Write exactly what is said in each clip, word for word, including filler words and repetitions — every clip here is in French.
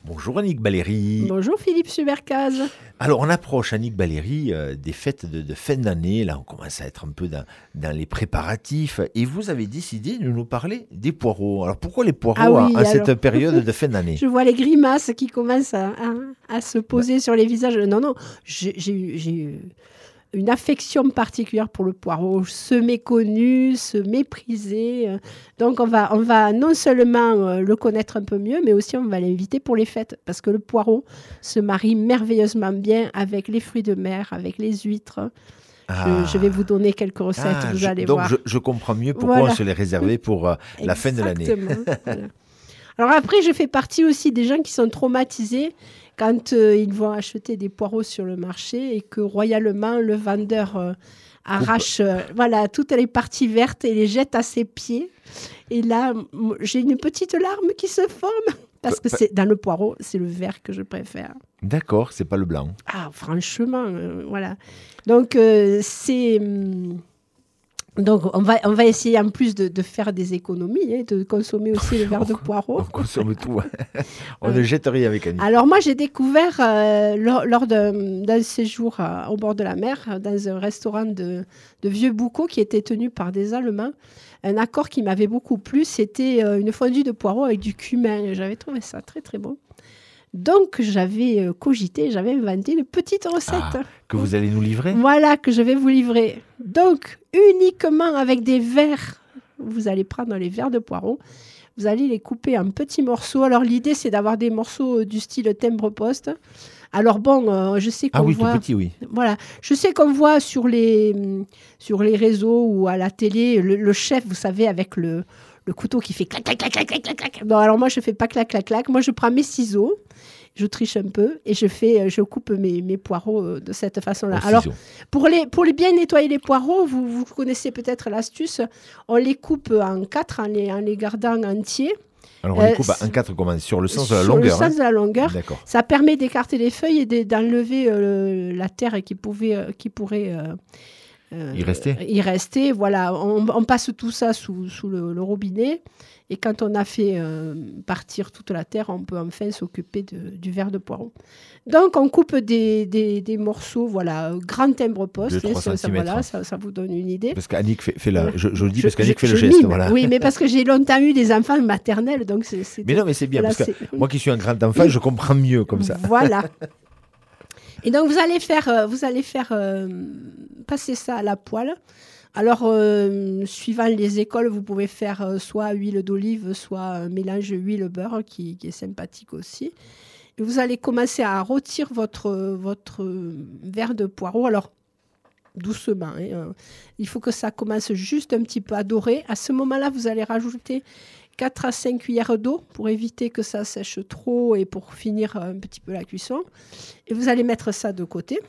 Bonjour Annick Baléry. Bonjour Philippe Subercaz. Alors on approche Annick Baléry euh, des fêtes de, de fin d'année. Là on commence à être un peu dans, dans les préparatifs. Et vous avez décidé de nous parler des poireaux. Alors pourquoi les poireaux Ah oui, à, à cette alors... période de fin d'année? Je vois les grimaces qui commencent à, à, à se poser bah. sur les visages. Non, non, j'ai, j'ai eu... J'ai eu... une affection particulière pour le poireau, se méconnu, se mépriser. Donc, on va, on va non seulement le connaître un peu mieux, mais aussi on va l'inviter pour les fêtes. Parce que le poireau se marie merveilleusement bien avec les fruits de mer, avec les huîtres. Ah. Je, je vais vous donner quelques recettes, ah, vous je, allez donc voir. Donc, je, je comprends mieux pourquoi voilà. on se les réservait pour euh, la fin de l'année. Voilà. Alors après, je fais partie aussi des gens qui sont traumatisés quand euh, ils vont acheter des poireaux sur le marché et que royalement le vendeur euh, arrache euh, voilà, toutes les parties vertes et les jette à ses pieds. Et là, m- j'ai une petite larme qui se forme parce que c'est, dans le poireau, c'est le vert que je préfère. D'accord, c'est pas le blanc. Ah, franchement, euh, voilà. Donc, euh, c'est... Hum, Donc, on va, on va essayer en plus de, de faire des économies, hein, de consommer aussi le verre de poireau. On consomme tout. On ne jette rien avec Annie. Alors, moi, j'ai découvert, euh, lors, lors d'un, d'un séjour euh, au bord de la mer, dans un restaurant de, de Vieux-Boucau qui était tenu par des Allemands, un accord qui m'avait beaucoup plu, c'était euh, une fondue de poireau avec du cumin. J'avais trouvé ça très, très bon. Donc, j'avais euh, cogité, j'avais inventé une petite recette. Ah, que vous allez nous livrer ? Voilà, que je vais vous livrer. Donc, uniquement avec des verres, vous allez prendre les verres de poireaux, vous allez les couper en petits morceaux. Alors, l'idée, c'est d'avoir des morceaux du style timbre-poste. Alors, bon, euh, je sais qu'on ah oui, voit... tout petit, oui. Voilà, je sais qu'on voit sur les, sur les réseaux ou à la télé, le, le chef, vous savez, avec le... le couteau qui fait clac, clac, clac, clac, clac, clac. Non, alors moi, je ne fais pas clac, clac, clac. Moi, je prends mes ciseaux, je triche un peu et je, fais, je coupe mes, mes poireaux de cette façon-là. Alors, pour, les, pour les bien nettoyer les poireaux, vous, vous connaissez peut-être l'astuce, on les coupe en quatre en les, en les gardant entiers. Alors, on les coupe euh, en quatre, comment ? Sur le sens de la longueur. Sur le sens hein. de la longueur. D'accord. Ça permet d'écarter les feuilles et de, d'enlever euh, la terre qui, pouvait, euh, qui pourrait... Euh, Euh, y rester. Y rester, voilà. On, on passe tout ça sous, sous le, le robinet. Et quand on a fait euh, partir toute la terre, on peut enfin s'occuper de, du verre de poireau. Donc, on coupe des, des, des morceaux, voilà, grand timbre-poste. deux, ça, ça, voilà, ça, ça vous donne une idée. Parce qu'Annick fait, fait la... Je, je le dis je, parce qu'Annick je, fait le je geste. Voilà. Oui, mais parce que j'ai longtemps eu des enfants maternels. Donc c'est, c'est mais non, mais c'est bien. Voilà, parce que c'est... moi qui suis un grand enfant, je comprends mieux comme ça. Voilà. Et donc, vous allez faire, euh, vous allez faire euh, passer ça à la poêle. Alors, euh, suivant les écoles, vous pouvez faire euh, soit huile d'olive, soit un mélange huile-beurre qui, qui est sympathique aussi. Et vous allez commencer à rôtir votre, votre verre de poireau. Alors, doucement. Hein, euh, il faut que ça commence juste un petit peu à dorer. À ce moment-là, vous allez rajouter quatre à cinq cuillères d'eau pour éviter que ça sèche trop et pour finir un petit peu la cuisson. Et vous allez mettre ça de côté.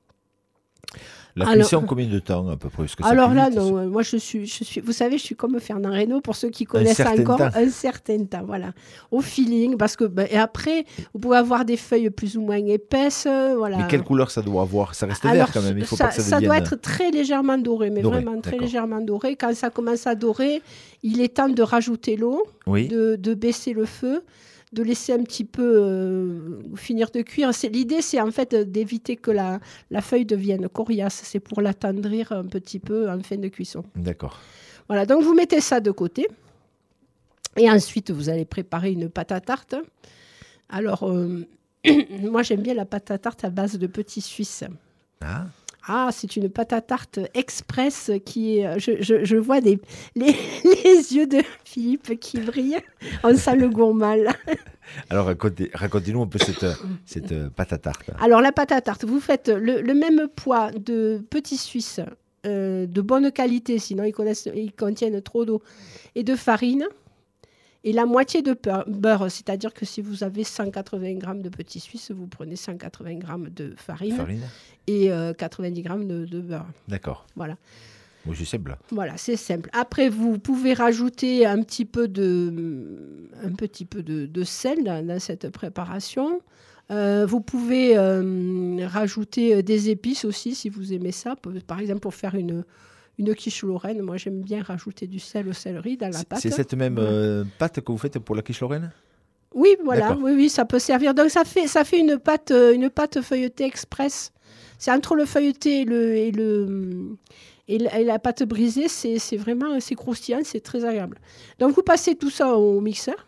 La alors, cuisson, combien de temps à peu près que ça Alors là, vite, non, ça... moi je suis, je suis, vous savez, je suis comme Fernand Reynaud, pour ceux qui connaissent un encore, temps. un certain temps, voilà, au feeling, parce que, ben, et après, vous pouvez avoir des feuilles plus ou moins épaisses, voilà. Mais quelle couleur ça doit avoir ? Ça reste alors, vert quand même, il faut ça, pas que ça ça devienne... doit être très légèrement doré, mais doré, vraiment très d'accord. légèrement doré. Quand ça commence à dorer, il est temps de rajouter l'eau, oui. de, de baisser le feu, de laisser un petit peu euh, finir de cuire. C'est, l'idée, c'est en fait d'éviter que la, la feuille devienne coriace. C'est pour l'attendrir un petit peu en fin de cuisson. D'accord. Voilà, donc vous mettez ça de côté. Et ensuite, vous allez préparer une pâte à tarte. Alors, euh, moi, j'aime bien la pâte à tarte à base de petits Suisses. Ah Ah, c'est une pâte à tarte express qui est... Je, je, je vois des, les, les yeux de Philippe qui brillent. On sent le gourmand, là. Alors, racontez, racontez-nous un peu cette, cette pâte à tarte. Alors, la pâte à tarte, vous faites le, le même poids de petits Suisses euh, de bonne qualité, sinon ils, connaissent, ils contiennent trop d'eau, et de farine, et la moitié de beurre. C'est-à-dire que si vous avez cent quatre-vingts grammes de petits Suisses, vous prenez cent quatre-vingts grammes de farine. farine. Et euh, quatre-vingt-dix grammes de, de beurre. D'accord. Voilà. Oui, c'est simple. Voilà, c'est simple. Après, vous pouvez rajouter un petit peu de, un petit peu de, de sel dans, dans cette préparation. Euh, vous pouvez euh, rajouter des épices aussi, si vous aimez ça. Par exemple, pour faire une, une quiche lorraine, moi, j'aime bien rajouter du sel au céleri dans la c'est, pâte. C'est cette même voilà. euh, pâte que vous faites pour la quiche lorraine ? Oui, voilà, D'accord. oui, oui, ça peut servir. Donc ça fait, ça fait une pâte, euh, une pâte feuilletée express. C'est entre le feuilleté et, le, et, le, et, la, et la pâte brisée, c'est, c'est vraiment c'est croustillant, c'est très agréable. Donc vous passez tout ça au mixeur.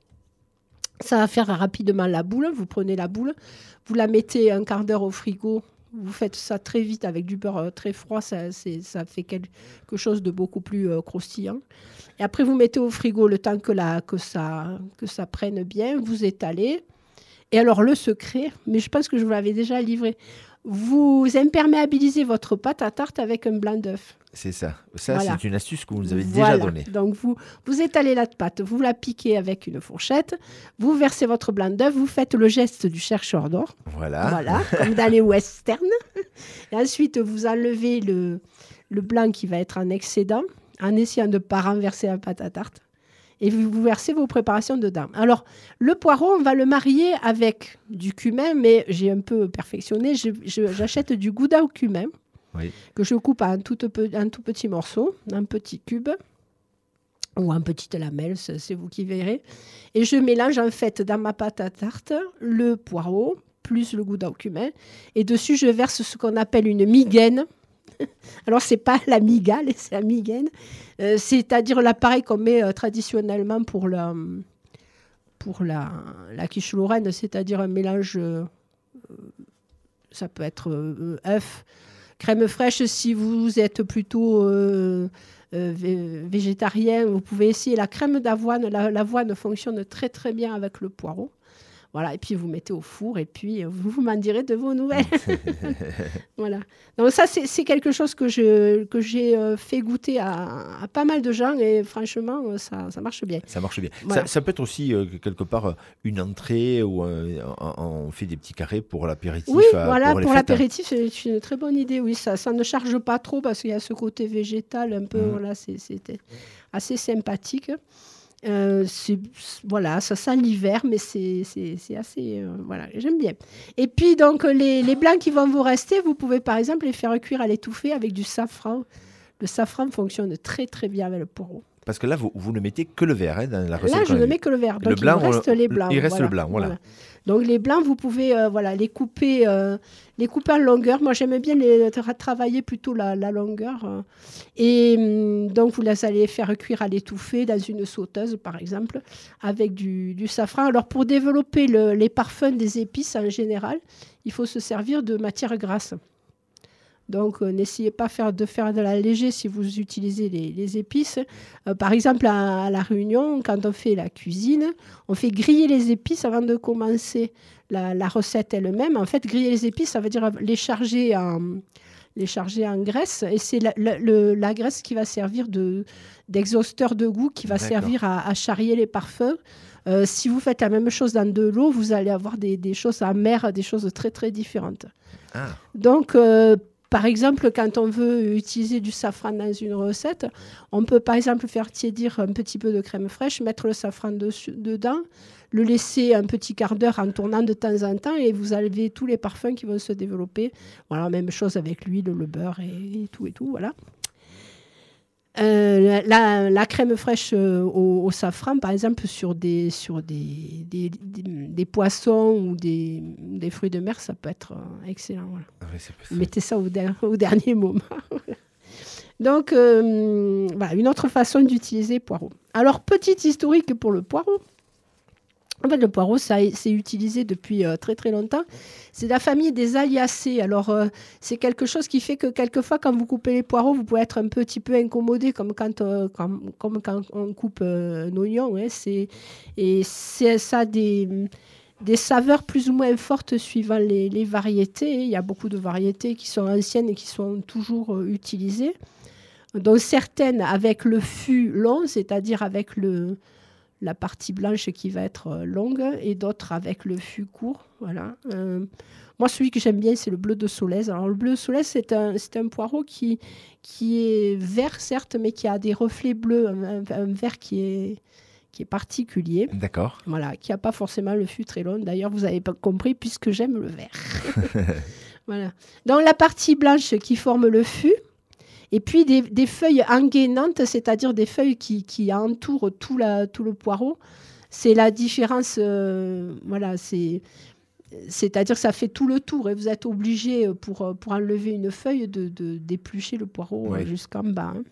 Ça va faire rapidement la boule. Vous prenez la boule, vous la mettez un quart d'heure au frigo. Vous faites ça très vite avec du beurre très froid, ça, c'est, ça fait quelque chose de beaucoup plus euh, croustillant. Et après, vous mettez au frigo le temps que, la, que, ça, que ça prenne bien, vous étalez. Et alors, le secret, mais je pense que je vous l'avais déjà livré, vous imperméabilisez votre pâte à tarte avec un blanc d'œuf. C'est ça. Ça, Voilà. c'est une astuce que vous nous avez Voilà. déjà donnée. Donc, vous, vous étalez la pâte, vous la piquez avec une fourchette, vous versez votre blanc d'œuf, vous faites le geste du chercheur d'or. Voilà. Voilà, comme dans les westerns. Et ensuite, vous enlevez le, le blanc qui va être en excédent, en essayant de ne pas renverser la pâte à tarte. Et vous, vous versez vos préparations dedans. Alors, le poireau, on va le marier avec du cumin, mais j'ai un peu perfectionné. Je, je, j'achète du gouda au cumin, Oui. que je coupe en tout, en tout petit morceau, en petit cube, ou en petite lamelle, c'est, c'est vous qui verrez. Et je mélange en fait dans ma pâte à tarte le poireau, plus le gouda au cumin. Et dessus, je verse ce qu'on appelle une migaine. Alors, ce n'est pas la migale, c'est la migaine. Euh, c'est-à-dire l'appareil qu'on met euh, traditionnellement pour la, pour la, la quiche lorraine, c'est-à-dire un mélange, euh, ça peut être euh, œuf, crème fraîche. Si vous êtes plutôt euh, euh, vé- végétarien, vous pouvez essayer la crème d'avoine. La, l'avoine fonctionne très très bien avec le poireau. Voilà, et puis vous mettez au four et puis vous, vous m'en direz de vos nouvelles. Voilà. Donc ça, c'est, c'est quelque chose que, je, que j'ai euh, fait goûter à, à pas mal de gens et franchement, euh, ça, ça marche bien. Ça marche bien. Voilà. Ça, ça peut être aussi, euh, quelque part, euh, une entrée où euh, on, on fait des petits carrés pour l'apéritif. Oui, euh, voilà, pour, les pour fêtes. l'apéritif, c'est une très bonne idée. Oui, ça, ça ne charge pas trop parce qu'il y a ce côté végétal un peu, Mmh. voilà, c'est, c'était assez sympathique. Euh, c'est, voilà, ça sent l'hiver, mais c'est, c'est, c'est assez... euh, voilà, j'aime bien. Et puis, donc, les, les blancs qui vont vous rester, vous pouvez, par exemple, les faire cuire à l'étouffée avec du safran. Le safran fonctionne très, très bien avec le poireau. Parce que là, vous, vous ne mettez que le vert hein, dans la recette. Là, je qu'on a ne vue. mets que le vert. Donc, Le blanc, il me reste on- les blancs. il reste voilà, le blanc, voilà. Donc, les blancs, vous pouvez euh, voilà, les, couper, euh, les couper en longueur. Moi, j'aime bien les, tra- travailler plutôt la, la longueur. euh. Et hum, donc, vous les allez faire cuire à l'étouffée dans une sauteuse, par exemple, avec du, du safran. Alors, pour développer le- les parfums des épices en général, il faut se servir de matière grasse. Donc, euh, n'essayez pas faire, de faire de la léger si vous utilisez les, les épices. Euh, par exemple, à, à La Réunion, quand on fait la cuisine, on fait griller les épices avant de commencer la, la recette elle-même. En fait, griller les épices, ça veut dire les charger en, les charger en graisse. Et c'est la, la, le- la graisse qui va servir de, d'exhausteur de goût, qui va D'accord. servir à, à charrier les parfums. Euh, si vous faites la même chose dans de l'eau, vous allez avoir des, des choses amères, des choses très, très différentes. Ah, Donc, euh, par exemple, quand on veut utiliser du safran dans une recette, on peut par exemple faire tiédir un petit peu de crème fraîche, mettre le safran dessus, dedans, le laisser un petit quart d'heure en tournant de temps en temps et vous avez tous les parfums qui vont se développer. Voilà, même chose avec l'huile, le beurre et, et tout et tout, voilà. Euh, la, la crème fraîche euh, au, au safran, par exemple, sur des, sur des, des, des, des poissons ou des, des fruits de mer, ça peut être euh, excellent. Voilà. ah oui, c'est pas- Mettez ça au, der- au dernier moment. Donc, euh, voilà, une autre façon d'utiliser poireau. Alors, petite historique pour le poireau. En fait, le poireau, ça, a- c'est utilisé depuis euh, très très longtemps. C'est la famille des Aliacées. Alors, euh, c'est quelque chose qui fait que quelquefois, quand vous coupez les poireaux, vous pouvez être un petit peu incommodé, comme quand, euh, comme, comme quand on coupe euh, un oignon. Hein. C'est, et c'est, ça a des, des saveurs plus ou moins fortes suivant les, les variétés. Il y a beaucoup de variétés qui sont anciennes et qui sont toujours euh, utilisées. Donc, certaines avec le fût long, c'est-à-dire avec le... la partie blanche qui va être euh, longue et d'autres avec le fût court. Voilà. Euh, moi, celui que j'aime bien, c'est le bleu de Solèze. Alors, le bleu de Solèze, c'est un, c'est un poireau qui, qui est vert, certes, mais qui a des reflets bleus, un, un- un vert qui est, qui est particulier. D'accord. Voilà, qui n'a pas forcément le fût très long. D'ailleurs, vous avez pas compris, puisque j'aime le vert. Voilà. Donc, la partie blanche qui forme le fût, et puis des, des feuilles engainantes, c'est-à-dire des feuilles qui, qui entourent tout, la, tout le poireau. c'est la différence. Euh, voilà, c'est, c'est-à-dire que ça fait tout le tour et vous êtes obligé, pour, pour enlever une feuille, de, de, d'éplucher le poireau Oui. euh, jusqu'en bas. Hein.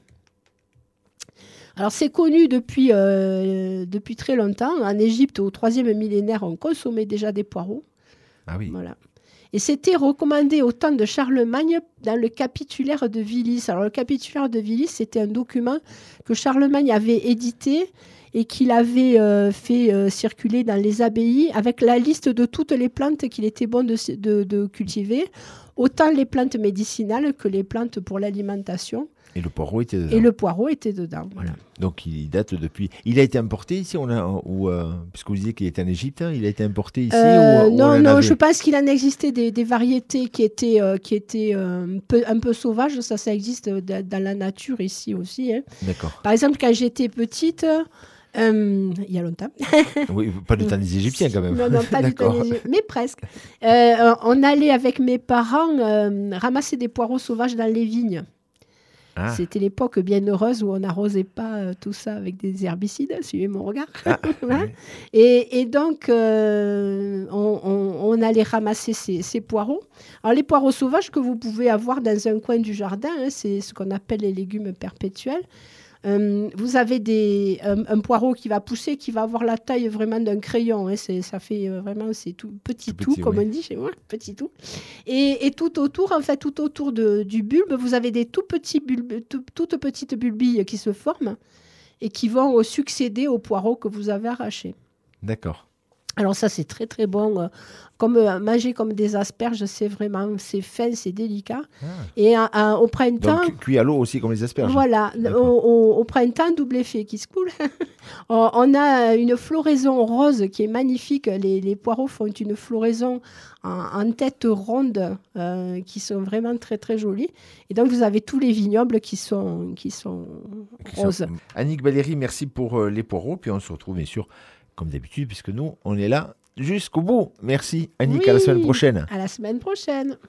Alors, c'est connu depuis, euh, depuis très longtemps. En Égypte, au troisième millénaire, on consommait déjà des poireaux. Ah oui. Voilà. Et c'était recommandé au temps de Charlemagne dans le capitulaire de Vilis. Alors, le capitulaire de Vilis, c'était un document que Charlemagne avait édité et qu'il avait euh, fait euh, circuler dans les abbayes avec la liste de toutes les plantes qu'il était bon de, de, de cultiver, autant les plantes médicinales que les plantes pour l'alimentation. Et le poireau était dedans. Et le poireau était dedans, voilà. Donc il date depuis. Il a été importé ici, on a, ou euh, puisque vous disiez qu'il était en Égypte, hein, il a été importé ici euh, ou, ou Non, on non, avait... je pense qu'il en existait des, des variétés qui étaient, euh, qui étaient euh, un, peu, un peu sauvages. Ça, ça existe de, dans la nature ici aussi. Hein. D'accord. Par exemple, quand j'étais petite, euh, il y a longtemps. Oui, pas du temps des Égyptiens quand même. Non, non, pas du temps des Égyptiens, mais presque. Euh, on allait avec mes parents euh, ramasser des poireaux sauvages dans les vignes. Ah. C'était l'époque bien heureuse où on n'arrosait pas euh, tout ça avec des herbicides, suivez mon regard. Ah, voilà. Oui. et, et donc, euh, on, on, on allait ramasser ces, ces poireaux. Alors, les poireaux sauvages que vous pouvez avoir dans un coin du jardin, hein, c'est ce qu'on appelle les légumes perpétuels. Euh, vous avez des, un, un poireau qui va pousser, qui va avoir la taille vraiment d'un crayon. Hein, c'est, ça fait euh, vraiment, c'est tout petit tout, tout comme oui. on dit chez moi, petit tout. Et, et tout autour, en fait, tout autour de, du bulbe, vous avez des tout petits bulbes, tout, toutes petites bulbilles qui se forment et qui vont euh, succéder aux poireaux que vous avez arrachés. D'accord. Alors ça, c'est très très bon. Euh, comme euh, manger comme des asperges, c'est vraiment, c'est fin, c'est délicat. Ah. Et euh, euh, au printemps... Donc cuit à l'eau aussi comme les asperges. Voilà, au, au, au printemps, double effet qui se coule. On a une floraison rose qui est magnifique. Les, les poireaux font une floraison en, en tête ronde euh, qui sont vraiment très très jolies. Et donc vous avez tous les vignobles qui sont, qui sont roses. Annick Baléry, merci pour euh, les poireaux. Puis on se retrouve bien sûr comme d'habitude, puisque nous, on est là jusqu'au bout. Merci, Annick, oui, à la semaine prochaine. À la semaine prochaine.